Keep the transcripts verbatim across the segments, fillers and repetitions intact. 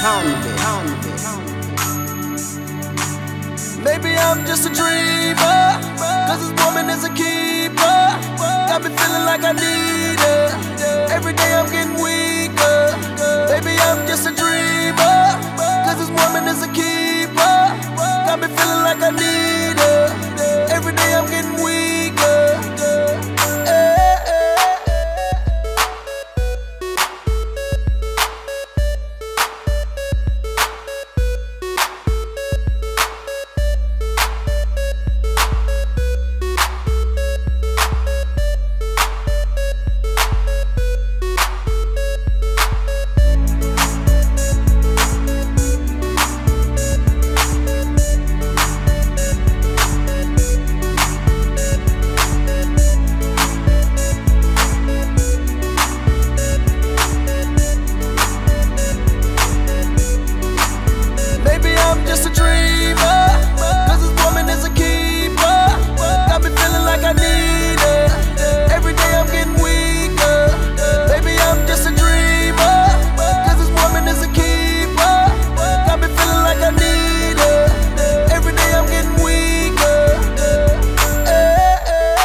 convict, convict. Maybe I'm just a dreamer, cause this woman is a keeper. Got me feeling like I need her. Every day I'm getting weaker. Maybe I'm just a dreamer, cause this woman is a keeper. Got me feeling like I need her. Every day I'm getting weaker. Eh, eh. Just a dreamer, cause this woman is a keeper. Got me feeling like I need her. Every day I'm getting weaker. Baby, I'm just a dreamer, cause this woman is a keeper. Got me feeling like I need her. Every day I'm getting weaker. Eh, eh.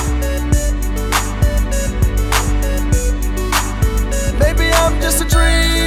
Just a dream.